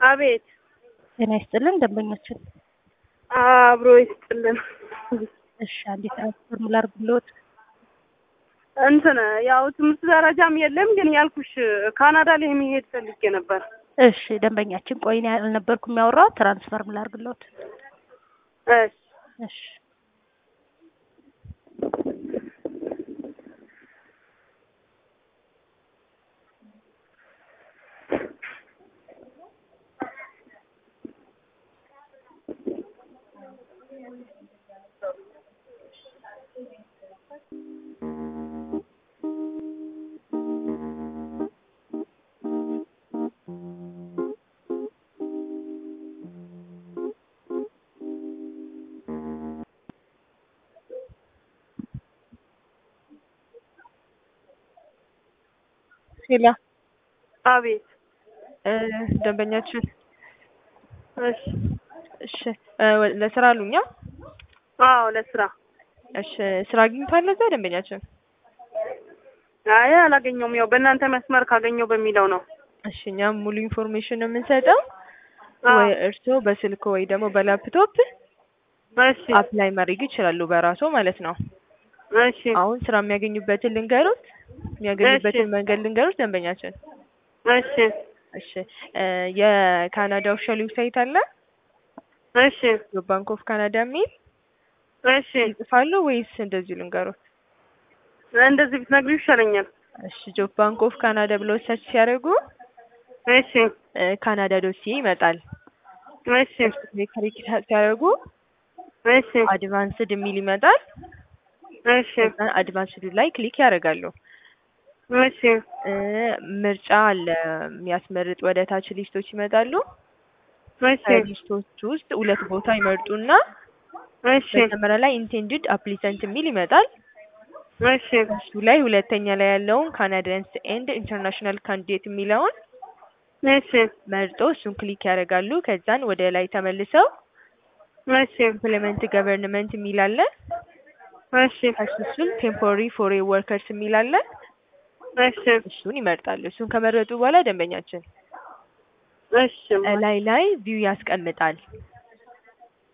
አቤት ጤና ይስጥልን ደንበኛችን። አብሮ ይስጥልን። እሺ አንዴ ትራንስፈር ሙላር ብሎት እንትን ያው ትምህርት ደረጃም የለም ግን ያልኩሽ ካናዳ ላይ መሄድ ፈልጌ ነበር። እሺ ደንበኛችን ቆይኔ አልነበርኩም ያወራው ትራንስፈር ሙላር ብሎት። እሺ እሺ ሄላ አቤት ደንበኛችን እሺ እሺ ለስራ አሉኛ? አዎ ለስራ። እሺ ስራ አግኝቷል እዛ ደንበኛችን? አይ አላገኘውም። ያው በእናንተ መስመር ካገኘው በሚለው ነው። እሺ እኛም ሙሉ ኢንፎርሜሽን ነው የምንሰጠው። ወይ እርስዎ በስልክ ወይ ደግሞ በላፕቶፕ እሺ አፕላይ ማድረግ ይችላሉ በራስዎ ማለት ነው። እሺ አሁን ስራ የሚያገኙበትን ልንገሩት፣ የሚያገኙበትን መንገድ ልንገሩት ደንበኛችን። እሺ እሺ የካናዳ ኦፊሻል ዌብሳይት አለ። እሺ ባንክ ኦፍ ካናዳ የሚል እሺ ይጽፋሉ ወይስ እንደዚህ ልንገሩት? እንደዚህ ብትነግሪው ይሻለኛል። እሺ ጆብ ባንክ ኦፍ ካናዳ ብለው ሰርች ሲያደርጉ እሺ ካናዳ ዶሲ ይመጣል። እሺ ክሊክ ሲያደርጉ እሺ አድቫንስድ የሚል ይመጣል። እሺ አድቫንስድ ላይ ክሊክ ያደርጋሉ። እሺ ምርጫ አለ የሚያስመርጥ ወደ ታች ሊስቶች ይመጣሉ። እሺ ሊስቶች ውስጥ ሁለት ቦታ ይመርጡና እሺ መጀመሪያ ላይ ኢንቴንድድ አፕሊካንት የሚል ይመጣል። እሺ እሱ ላይ ሁለተኛ ላይ ያለውን ካናዲያንስ ኤንድ ኢንተርናሽናል ካንዲዴት የሚለውን እሺ መርጦ እሱን ክሊክ ያደርጋሉ። ከዛን ወደ ላይ ተመልሰው እሺ ኢምፕሎይመንት ገቨርንመንት የሚል አለ። እሺ እሱን ቴምፖራሪ ፎሬን ወርከርስ የሚል አለ። እሺ እሱን ይመርጣሉ። እሱን ከመረጡ በኋላ ደንበኛችን እሺ ላይ ቪው ያስቀምጣል።